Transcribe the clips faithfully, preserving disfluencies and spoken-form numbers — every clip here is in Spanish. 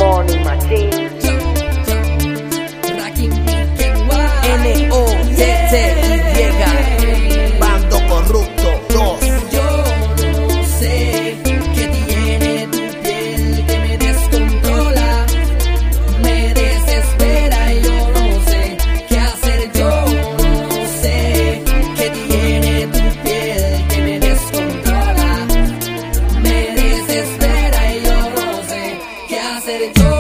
Money Machine. N O T T Y Bando Corrupto dos. Yo no sé qué tiene tu piel que me descontrola, me desespera y yo no sé qué hacer. Yo no sé qué tiene tu piel que me descontrola, me desespera y yo no sé qué hacer. Yo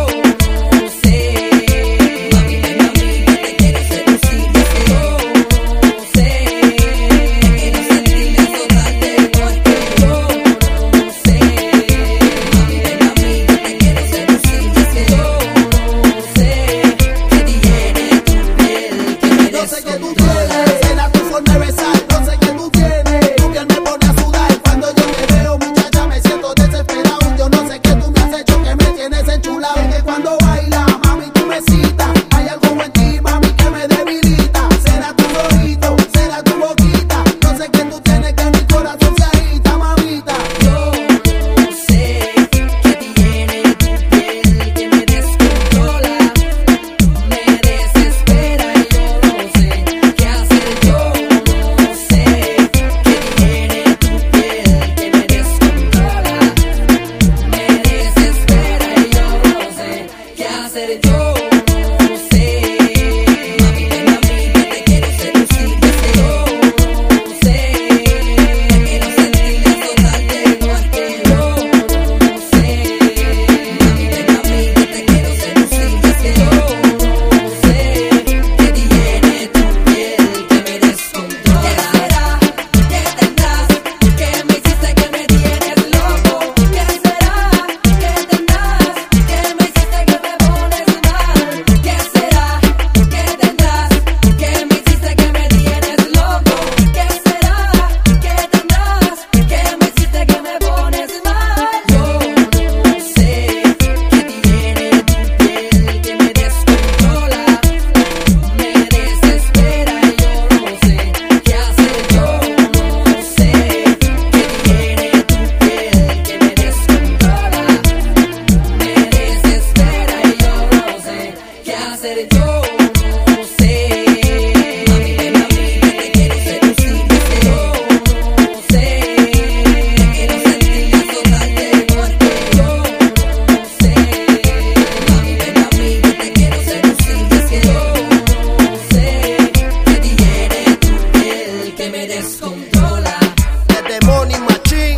Money Machine,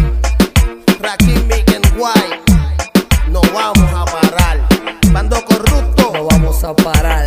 Rakim Big and White. No vamos a parar. Bando Corrupto, no vamos a parar.